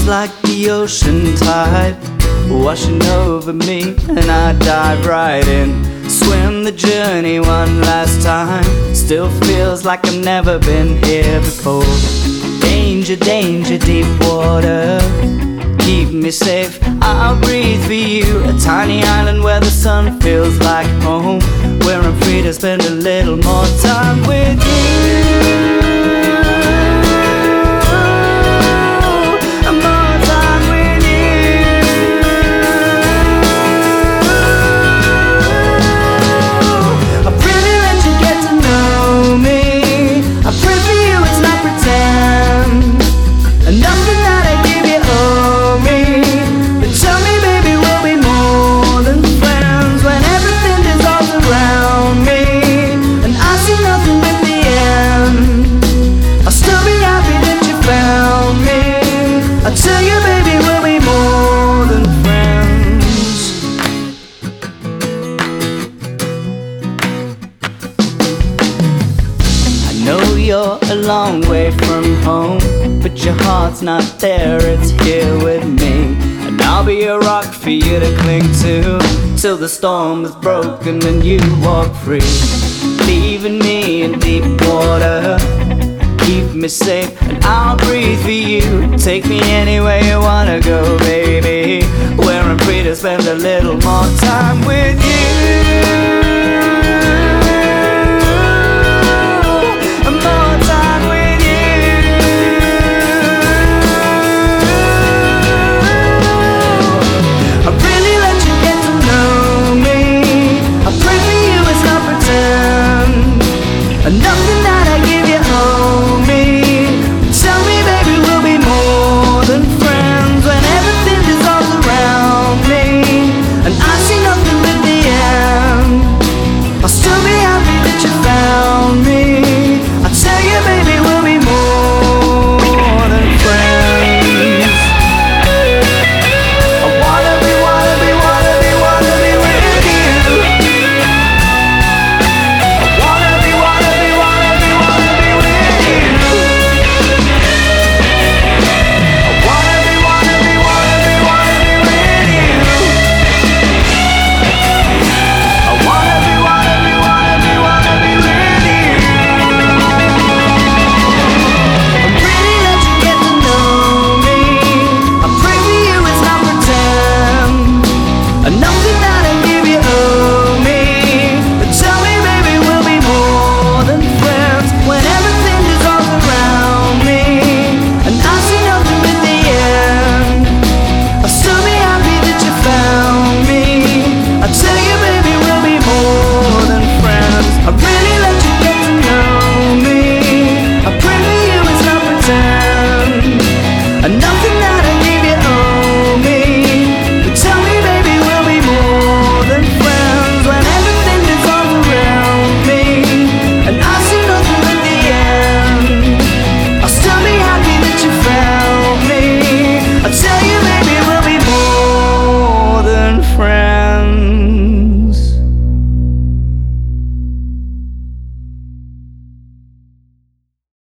feels like the ocean tide washing over me, and I dive right in. Swim the journey one last time. Still feels like I've never been here before. Danger, danger, deep water, keep me safe, I'll breathe for you. A tiny island where the sun feels like home, where I'm free to spend a little more time with you. You're a long way from home, but your heart's not there, it's here with me. And I'll be a rock for you to cling to, till the storm is broken and you walk free. Leaving me in deep water, keep me safe, and I'll breathe for you. Take me anywhere you wanna go, baby, where I'm free to spend a little more time with you.